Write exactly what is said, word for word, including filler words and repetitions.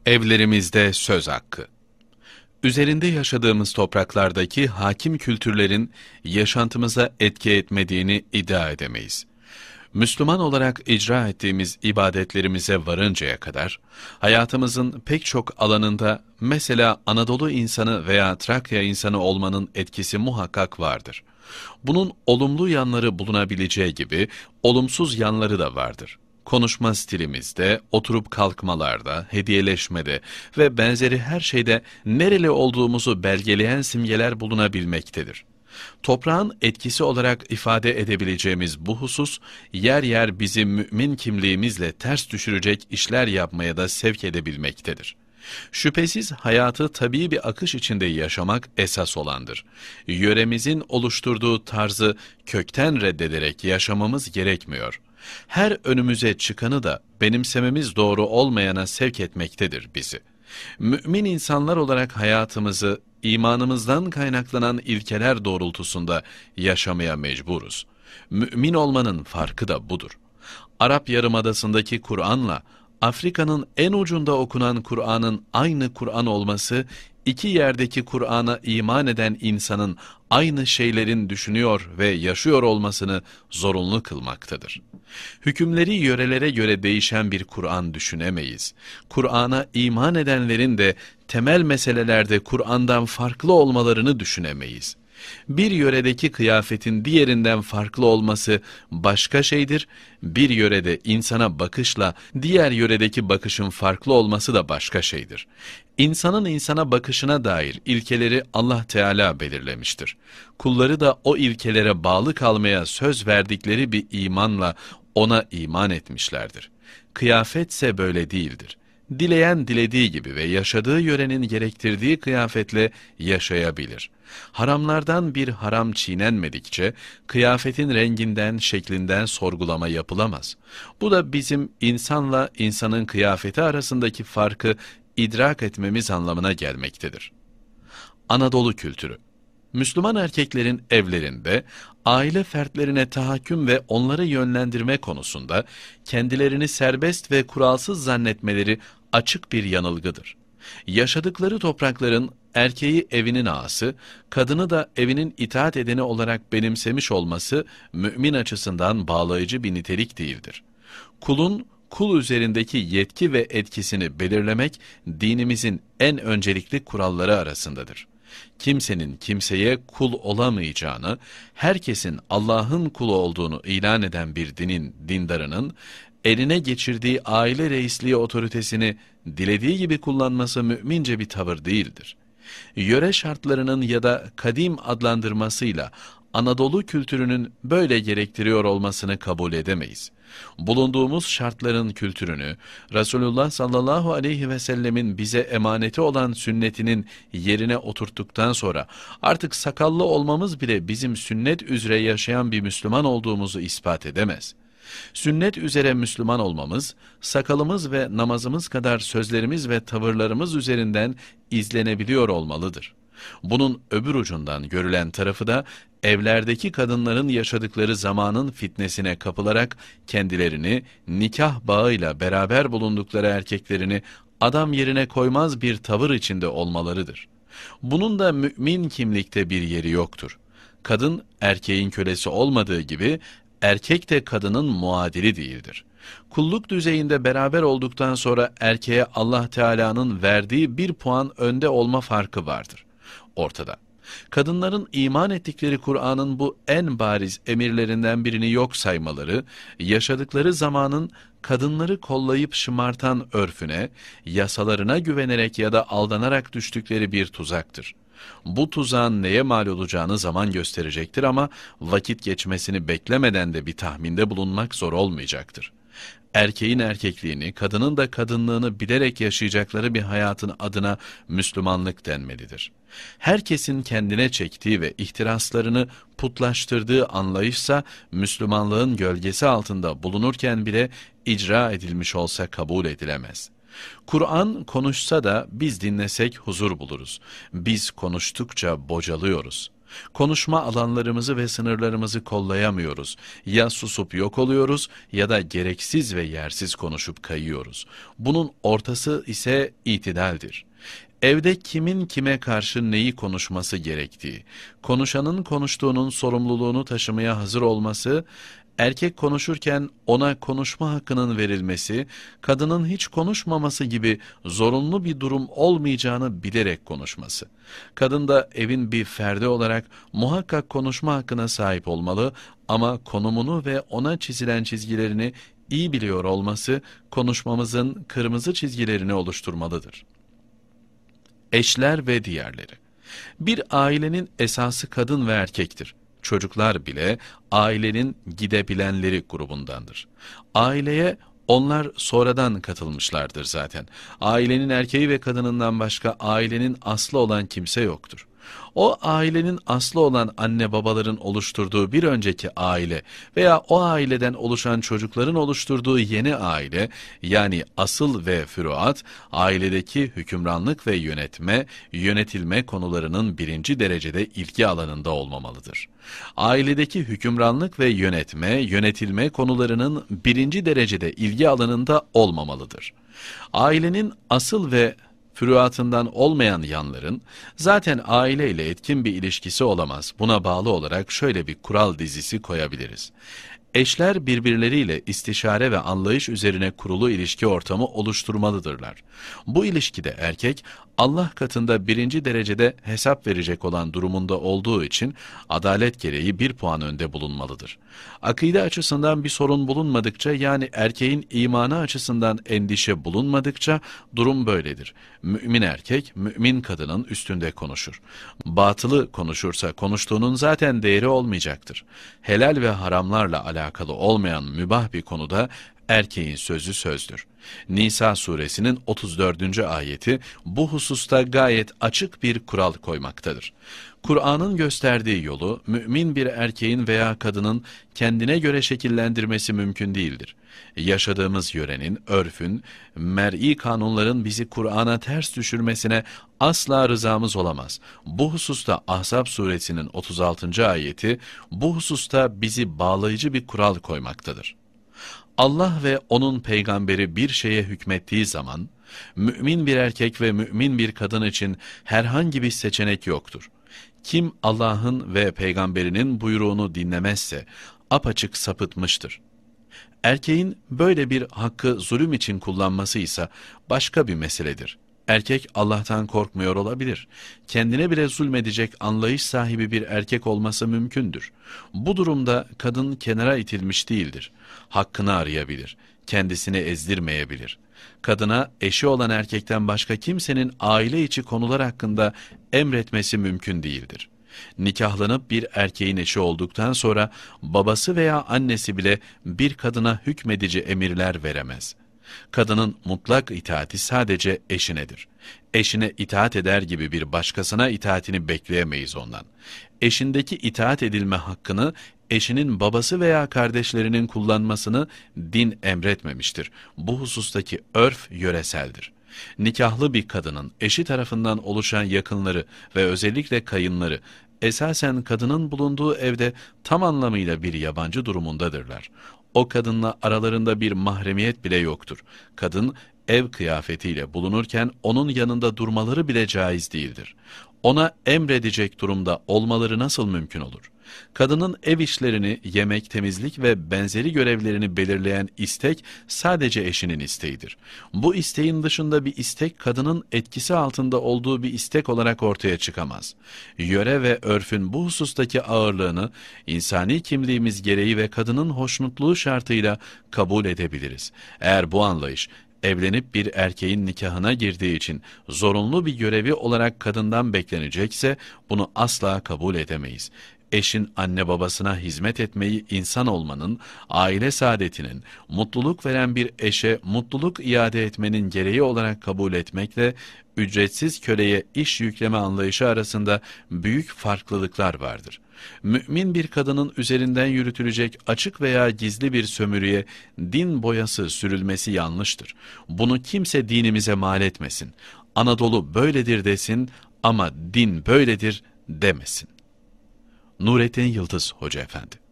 Evlerimizde söz hakkı. Üzerinde yaşadığımız topraklardaki hakim kültürlerin yaşantımıza etki etmediğini iddia edemeyiz. Müslüman olarak icra ettiğimiz ibadetlerimize varıncaya kadar, hayatımızın pek çok alanında mesela Anadolu insanı veya Trakya insanı olmanın etkisi muhakkak vardır. Bunun olumlu yanları bulunabileceği gibi, olumsuz yanları da vardır. Konuşma stilimizde, oturup kalkmalarda, hediyeleşmede ve benzeri her şeyde nereli olduğumuzu belgeleyen simgeler bulunabilmektedir. Toprağın etkisi olarak ifade edebileceğimiz bu husus, yer yer bizi mümin kimliğimizle ters düşürecek işler yapmaya da sevk edebilmektedir. Şüphesiz hayatı tabii bir akış içinde yaşamak esas olandır. Yöremizin oluşturduğu tarzı kökten reddederek yaşamamız gerekmiyor. Her önümüze çıkanı da benimsememiz doğru olmayana sevk etmektedir bizi. Mümin insanlar olarak hayatımızı imanımızdan kaynaklanan ilkeler doğrultusunda yaşamaya mecburuz. Mümin olmanın farkı da budur. Arap Yarımadası'ndaki Kur'an'la Afrika'nın en ucunda okunan Kur'an'ın aynı Kur'an olması, iki yerdeki Kur'an'a iman eden insanın aynı şeylerin düşünüyor ve yaşıyor olmasını zorunlu kılmaktadır. Hükümleri yörelere göre değişen bir Kur'an düşünemeyiz. Kur'an'a iman edenlerin de temel meselelerde Kur'an'dan farklı olmalarını düşünemeyiz. Bir yöredeki kıyafetin diğerinden farklı olması başka şeydir, bir yörede insana bakışla diğer yöredeki bakışın farklı olması da başka şeydir. İnsanın insana bakışına dair ilkeleri Allah Teala belirlemiştir. Kulları da o ilkelere bağlı kalmaya söz verdikleri bir imanla ona iman etmişlerdir. Kıyafetse böyle değildir. Dileyen dilediği gibi ve yaşadığı yörenin gerektirdiği kıyafetle yaşayabilir. Haramlardan bir haram çiğnenmedikçe, kıyafetin renginden, şeklinden sorgulama yapılamaz. Bu da bizim insanla insanın kıyafeti arasındaki farkı idrak etmemiz anlamına gelmektedir. Anadolu kültürü. Müslüman erkeklerin evlerinde, aile fertlerine tahakküm ve onları yönlendirme konusunda kendilerini serbest ve kuralsız zannetmeleri açık bir yanılgıdır. Yaşadıkları toprakların erkeği evinin ağası, kadını da evinin itaat edeni olarak benimsemiş olması mümin açısından bağlayıcı bir nitelik değildir. Kulun kul üzerindeki yetki ve etkisini belirlemek dinimizin en öncelikli kuralları arasındadır. Kimsenin kimseye kul olamayacağını, herkesin Allah'ın kulu olduğunu ilan eden bir dinin dindarının, eline geçirdiği aile reisliği otoritesini dilediği gibi kullanması mümince bir tavır değildir. Yöre şartlarının ya da kadim adlandırmasıyla Anadolu kültürünün böyle gerektiriyor olmasını kabul edemeyiz. Bulunduğumuz şartların kültürünü, Resulullah sallallahu aleyhi ve sellemin bize emaneti olan sünnetinin yerine oturttuktan sonra artık sakallı olmamız bile bizim sünnet üzere yaşayan bir Müslüman olduğumuzu ispat edemez. Sünnet üzere Müslüman olmamız, sakalımız ve namazımız kadar sözlerimiz ve tavırlarımız üzerinden izlenebiliyor olmalıdır. Bunun öbür ucundan görülen tarafı da, evlerdeki kadınların yaşadıkları zamanın fitnesine kapılarak kendilerini nikah bağıyla beraber bulundukları erkeklerini adam yerine koymaz bir tavır içinde olmalarıdır. Bunun da mümin kimlikte bir yeri yoktur. Kadın erkeğin kölesi olmadığı gibi, erkek de kadının muadili değildir. Kulluk düzeyinde beraber olduktan sonra erkeğe Allah Teala'nın verdiği bir puan önde olma farkı vardır ortada. Kadınların iman ettikleri Kur'an'ın bu en bariz emirlerinden birini yok saymaları, yaşadıkları zamanın kadınları kollayıp şımartan örfüne, yasalarına güvenerek ya da aldanarak düştükleri bir tuzaktır. Bu tuzağın neye mal olacağını zaman gösterecektir ama vakit geçmesini beklemeden de bir tahminde bulunmak zor olmayacaktır. Erkeğin erkekliğini, kadının da kadınlığını bilerek yaşayacakları bir hayatın adına Müslümanlık denmelidir. Herkesin kendine çektiği ve ihtiraslarını putlaştırdığı anlayışsa, Müslümanlığın gölgesi altında bulunurken bile icra edilmiş olsa kabul edilemez. Kur'an konuşsa da biz dinlesek huzur buluruz. Biz konuştukça bocalıyoruz. Konuşma alanlarımızı ve sınırlarımızı kollayamıyoruz. Ya susup yok oluyoruz ya da gereksiz ve yersiz konuşup kayıyoruz. Bunun ortası ise itidaldir. Evde kimin kime karşı neyi konuşması gerektiği, konuşanın konuştuğunun sorumluluğunu taşımaya hazır olması, erkek konuşurken ona konuşma hakkının verilmesi, kadının hiç konuşmaması gibi zorunlu bir durum olmayacağını bilerek konuşması. Kadın da evin bir ferdi olarak muhakkak konuşma hakkına sahip olmalı ama konumunu ve ona çizilen çizgilerini iyi biliyor olması konuşmamızın kırmızı çizgilerini oluşturmalıdır. Eşler ve diğerleri. Bir ailenin esası kadın ve erkektir. Çocuklar bile ailenin gidebilenleri grubundandır. Aileye onlar sonradan katılmışlardır zaten. Ailenin erkeği ve kadınından başka ailenin aslı olan kimse yoktur. O ailenin aslı olan anne babaların oluşturduğu bir önceki aile veya o aileden oluşan çocukların oluşturduğu yeni aile, yani asıl ve füruat, ailedeki hükümranlık ve yönetme, yönetilme konularının birinci derecede ilgi alanında olmamalıdır. Ailedeki hükümranlık ve yönetme, yönetilme konularının birinci derecede ilgi alanında olmamalıdır. Ailenin asıl ve füruatından olmayan yanların zaten aileyle etkin bir ilişkisi olamaz. Buna bağlı olarak şöyle bir kural dizisi koyabiliriz. Eşler birbirleriyle istişare ve anlayış üzerine kurulu ilişki ortamı oluşturmalıdırlar. Bu ilişkide erkek, Allah katında birinci derecede hesap verecek olan durumunda olduğu için adalet gereği bir puan önde bulunmalıdır. Akide açısından bir sorun bulunmadıkça, yani erkeğin imanı açısından endişe bulunmadıkça durum böyledir. Mümin erkek, mümin kadının üstünde konuşur. Batılı konuşursa konuştuğunun zaten değeri olmayacaktır. Helal ve haramlarla alakalı olmayan mübah bir konuda erkeğin sözü sözdür. Nisa suresinin otuz dördüncü ayeti bu hususta gayet açık bir kural koymaktadır. Kur'an'ın gösterdiği yolu mümin bir erkeğin veya kadının kendine göre şekillendirmesi mümkün değildir. Yaşadığımız yörenin, örfün, mer'i kanunların bizi Kur'an'a ters düşürmesine asla rızamız olamaz. Bu hususta Ahzab suresinin otuz altıncı ayeti bu hususta bizi bağlayıcı bir kural koymaktadır. Allah ve onun peygamberi bir şeye hükmettiği zaman, mümin bir erkek ve mümin bir kadın için herhangi bir seçenek yoktur. Kim Allah'ın ve peygamberinin buyruğunu dinlemezse, apaçık sapıtmıştır. Erkeğin böyle bir hakkı zulüm için kullanması ise başka bir meseledir. Erkek Allah'tan korkmuyor olabilir. Kendine bile zulmedecek anlayış sahibi bir erkek olması mümkündür. Bu durumda kadın kenara itilmiş değildir. Hakkını arayabilir, kendisini ezdirmeyebilir. Kadına eşi olan erkekten başka kimsenin aile içi konular hakkında emretmesi mümkün değildir. Nikahlanıp bir erkeğin eşi olduktan sonra babası veya annesi bile bir kadına hükmedici emirler veremez. Kadının mutlak itaati sadece eşinedir. Eşine itaat eder gibi bir başkasına itaatini bekleyemeyiz ondan. Eşindeki itaat edilme hakkını eşinin babası veya kardeşlerinin kullanmasını din emretmemiştir. Bu husustaki örf yöreseldir. Nikahlı bir kadının eşi tarafından oluşan yakınları ve özellikle kayınları esasen kadının bulunduğu evde tam anlamıyla bir yabancı durumundadırlar. O kadınla aralarında bir mahremiyet bile yoktur. Kadın ev kıyafetiyle bulunurken onun yanında durmaları bile caiz değildir. Ona emredecek durumda olmaları nasıl mümkün olur? Kadının ev işlerini, yemek, temizlik ve benzeri görevlerini belirleyen istek sadece eşinin isteğidir. Bu isteğin dışında bir istek kadının etkisi altında olduğu bir istek olarak ortaya çıkamaz. Yöre ve örfün bu husustaki ağırlığını insani kimliğimiz gereği ve kadının hoşnutluğu şartıyla kabul edebiliriz. Eğer bu anlayış evlenip bir erkeğin nikahına girdiği için zorunlu bir görevi olarak kadından beklenecekse bunu asla kabul edemeyiz. Eşin anne babasına hizmet etmeyi insan olmanın, aile saadetinin, mutluluk veren bir eşe mutluluk iade etmenin gereği olarak kabul etmekle ücretsiz köleye iş yükleme anlayışı arasında büyük farklılıklar vardır. Mümin bir kadının üzerinden yürütülecek açık veya gizli bir sömürüye din boyası sürülmesi yanlıştır. Bunu kimse dinimize mal etmesin. Anadolu böyledir desin ama din böyledir demesin. Nurettin Yıldız Hoca Efendi.